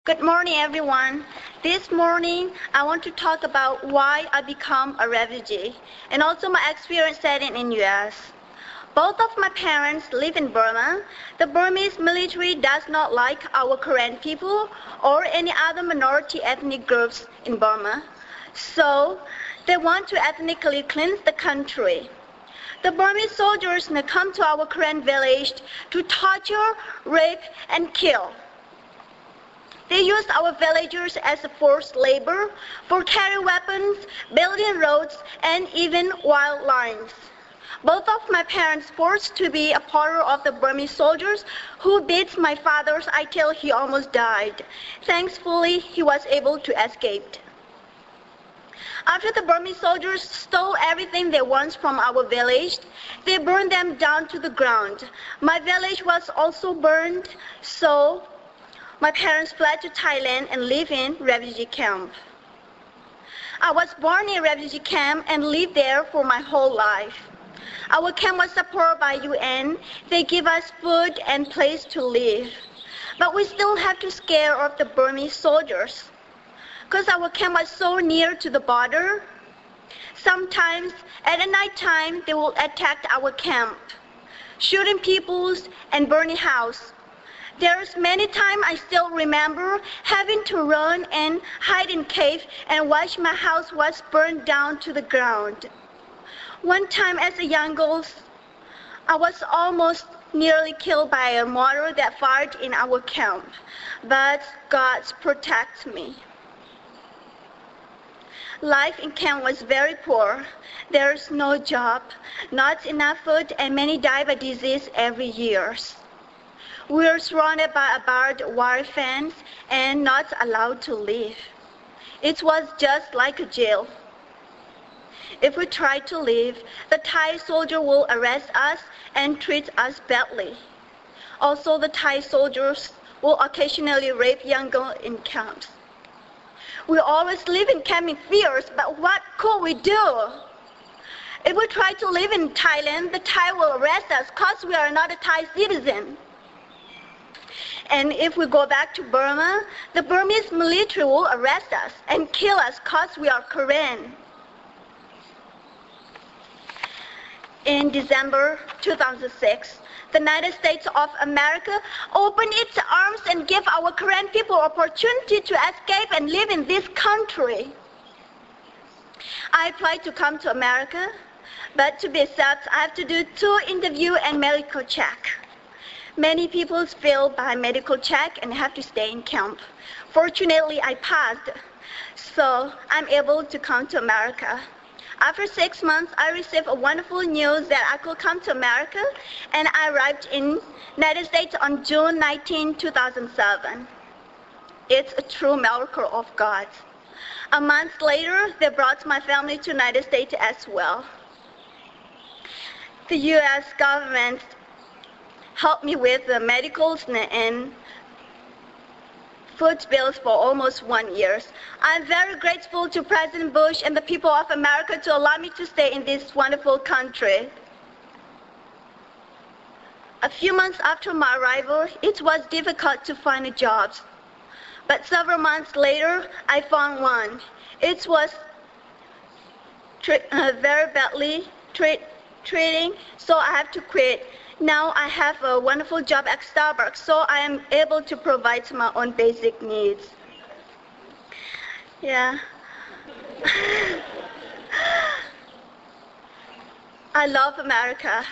Good morning, everyone. This morning, I want to talk about why I become a refugee and also my experience setting in U.S. Both of my parents live in Burma. The Burmese military does not like our Karen people or any other minority ethnic groups in Burma. So they want to ethnically cleanse the country. The Burmese soldiers come to our Karen village to torture, rape, and kill. They use our villagers as a forced labor for carrying weapons, building roads, and even wild lines. Both of my parents forced to be a part of the Burmese soldiers who beat my father until he almost died. Thankfully, he was able to escape. After the Burmese soldiers stole everything they want from our village, they burned them down to the ground. My village was also burned, so my parents fled to Thailand and lived in refugee camp. I was born in a refugee camp and lived there for my whole life. Our camp was supported by UN. They give us food and place to live. But we still have to scare off the Burmese soldiers. Because our camp was so near to the border, sometimes at the night time they will attack our camp, shooting people and burning houses. There's many times I still remember having to run and hide in cave and watch my house was burned down to the ground. One time as a young girl, I was almost nearly killed by a mortar that fired in our camp, but God protected me. Life in camp was very poor. There's no job, not enough food, and many die by disease every year. We were surrounded by a barbed wire fence and not allowed to leave. It was just like a jail. If we tried to leave, the Thai soldier will arrest us and treat us badly. Also, the Thai soldiers will occasionally rape young girls in camps. We always live in camp in fears, but what could we do? If we try to live in Thailand, the Thai will arrest us because we are not a Thai citizen. And if we go back to Burma, the Burmese military will arrest us and kill us because we are Karen. In December 2006, the United States of America opened its arms and gave our Karen people opportunity to escape and live in this country. I applied to come to America, but to be accepted, I have to do 2 interviews and medical check. Many people fail by medical check and have to stay in camp. Fortunately, I passed, so I'm able to come to America. After 6 months, I received a wonderful news that I could come to America, and I arrived in United States on June 19, 2007. It's a true miracle of God. A month later, they brought my family to United States as well. The U.S. government helped me with the medicals and food bills for almost 1 year. I'm very grateful to President Bush and the people of America to allow me to stay in this wonderful country. A few months after my arrival, it was difficult to find a job. But several months later, I found one. It was very badly treating, so I have to quit. Now I have a wonderful job at Starbucks, so I am able to provide my own basic needs. Yeah. I love America.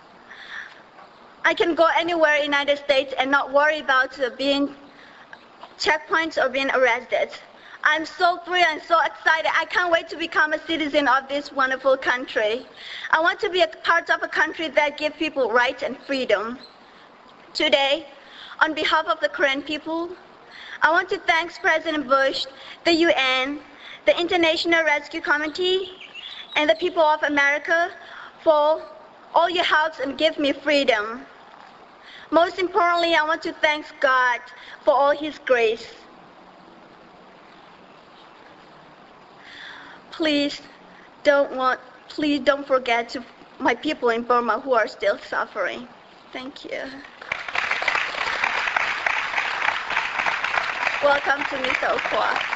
I can go anywhere in the United States and not worry about being checkpoints or being arrested. I'm so free and so excited. I can't wait to become a citizen of this wonderful country. I want to be a part of a country that gives people rights and freedom. Today, on behalf of the Karen people, I want to thank President Bush, the UN, the International Rescue Committee, and the people of America for all your help and give me freedom. Most importantly, I want to thank God for all His grace. Please don't forget my people in Burma who are still suffering. Thank you. Welcome to Mr. Okwa.